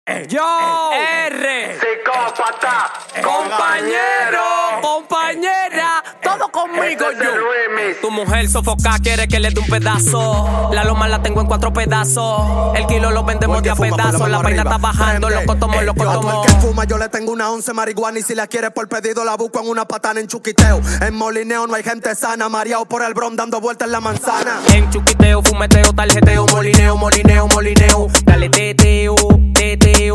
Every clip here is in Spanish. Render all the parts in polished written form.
Yo, R, Psicópata, compañera, todo conmigo Este es el yo. remix. Tu mujer sofoca, quiere que le dé un pedazo. La loma la tengo en 4 pedazos. El kilo lo vendemos de a pedazos. La vaina está bajando, loco tomo. A todo el que fuma yo le tengo una 11 marihuana. Y si la quiere por pedido la busco en una patana en chuquiteo. En molineo no hay gente sana, mareado por el bron dando vueltas en la manzana. En chuquiteo, fumeteo, tarjeteo, molineo. Dale teteo, teteo.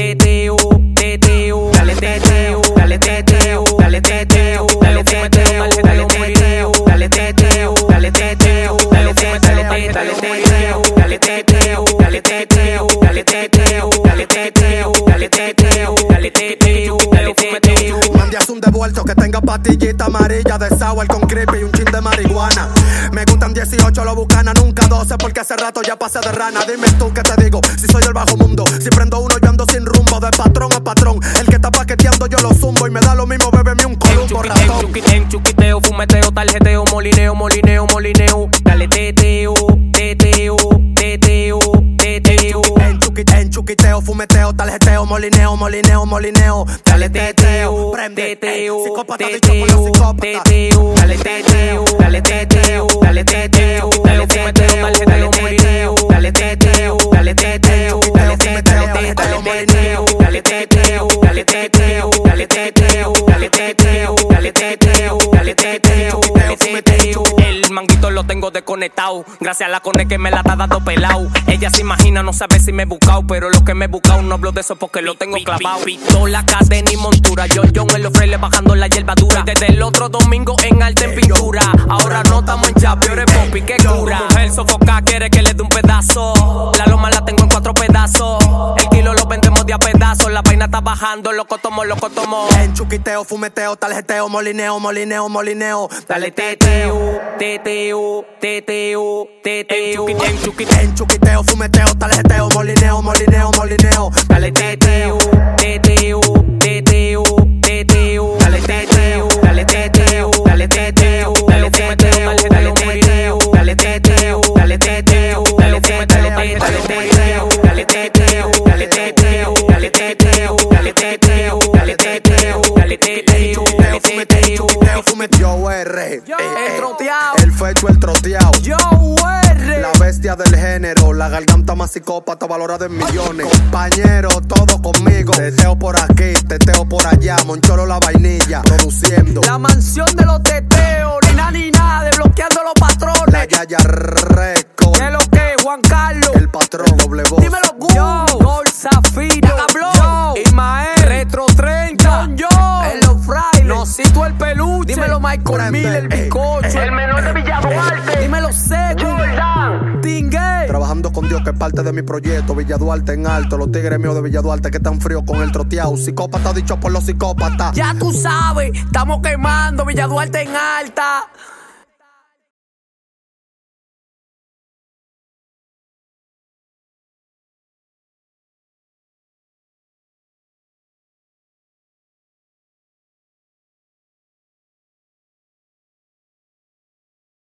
Dale teteo, dale teteo, dale teteo, dale teteo, dale teteo, dale teteo, dale teteo, dale teteo, dale teteo, dale teteo, dale teteo, dale teteo, dale teteo, dale teteo, dale teteo, dale teteo. Mandias un devuelto que tenga pastillita amarilla de sour con creepy y un chin de marihuana. Me gustan 18, lo bucana, nunca 12 porque hace rato ya pasé de rana. Dime tú qué te digo, si soy el bajo mundo. Si prendo uno yo ando sin rumbo, de patrón a patrón. El que está paqueteando yo lo zumbo y me da lo mismo, bébeme un columbo ratón. En chuquiteo, fumeteo, tarjeteo, molineo. Dale teteo, teteo, teteo, teteo. En chuquiteo, fumeteo, tarjeteo, molineo. Dale teteo, prende, teteo, psicópata dicho por los psicópatas. teteo, dale teteo, dale teteo, dale teteo, dale fumeteo, tarjeteo, molineo. Dale teteo, dale teteo, dale teteo, dale teteo, dale teteo, dale teteo, dale teteo, dale teteo, dale teteo, dale teteo. El manguito lo tengo desconectado, gracias a la cone que me la está dando pelao. Ella se imagina, no sabe si me he buscado, pero lo que me he buscado no hablo de eso porque lo tengo clavado. Pistola, cadena y montura, yo en los frailes bajando la hierba dura. Desde el otro domingo en arte en pintura, ahora no estamos en chap, peor es popi, que cura. Mujer sofoca, quiere que le dé un pedazo. La loma la tengo en 4 pedazos. El kilo lo vendemos de a pedazos. La vaina está bajando, loco tomo. En chuquiteo, fumeteo, tarjeteo, molineo. Dale teteo, teteo, teteo, teteo. En chuquiteo, fumeteo, tarjeteo, molineo. Dale teteo, teteo, teteo, teteo. Dale teteo, dale teteo, dale teteo, dale teteo, dale teteo, dale teteo, dale teteo, dale teteo, dale teteo, dale teteo, dale teteo, dale teteo, dale teteo, dale teteo, dale teteo, dale teteo. Yo R, el troteao. el fecho, el troteao. Yo, R. La bestia del género, la garganta más psicópata valorada en millones. Compañero, todo conmigo. Teteo por aquí, teteo por allá. Moncholo la vainilla, produciendo. La mansión de los teteos, ni nada, desbloqueando los patrones. La Yaya Record. ¿Qué es lo que, Juan Carlos? El patrón, doble voz. Dímelo, Gol Zafiro, Ismael, Retro 30, yo, en los frailes, Nosito el peluche, dímelo Michael Miller, el bizcocho, el menor de Villaduarte, dímelo Seco, Jordan, Tingué. Trabajando con Dios que es parte de mi proyecto. Villaduarte en alto, los tigres míos de Villaduarte que están fríos con el troteado. Psicópata dicho por los psicópatas. Ya tú sabes, estamos quemando Villaduarte en alta.